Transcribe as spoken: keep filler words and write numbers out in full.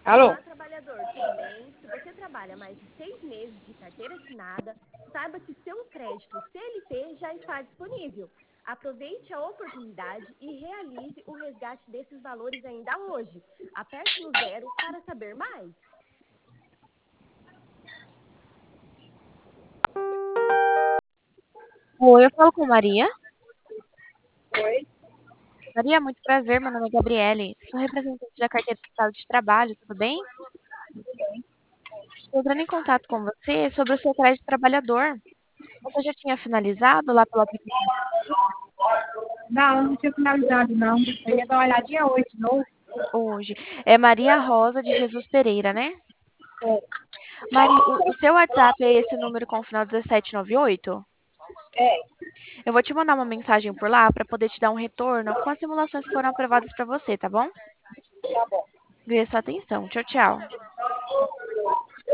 Alô? Olá, trabalhador, tudo bem? Se você trabalha mais de seis meses de carteira assinada, saiba que seu crédito C L T já está disponível. Aproveite a oportunidade e realize o resgate desses valores ainda hoje. Aperte no zero para saber mais. Oi, eu falo com Maria. Oi? Maria, muito prazer, meu nome é Gabriele. Sou representante da carteira fiscal de trabalho, tudo bem? Estou entrando em contato com você sobre o seu crédito trabalhador. Você já tinha finalizado lá pelo aplicativo Não, não tinha finalizado, não. Eu ia dar uma olhadinha hoje de novo. hoje? É Maria Rosa de Jesus Pereira, né? É, Maria, o, o seu WhatsApp é esse número com o final dezessete noventa e oito? é, Eu vou te mandar uma mensagem por lá para poder te dar um retorno com as simulações que foram aprovadas para você, tá bom? tá bom. Agradeço a sua atenção. Tchau, tchau.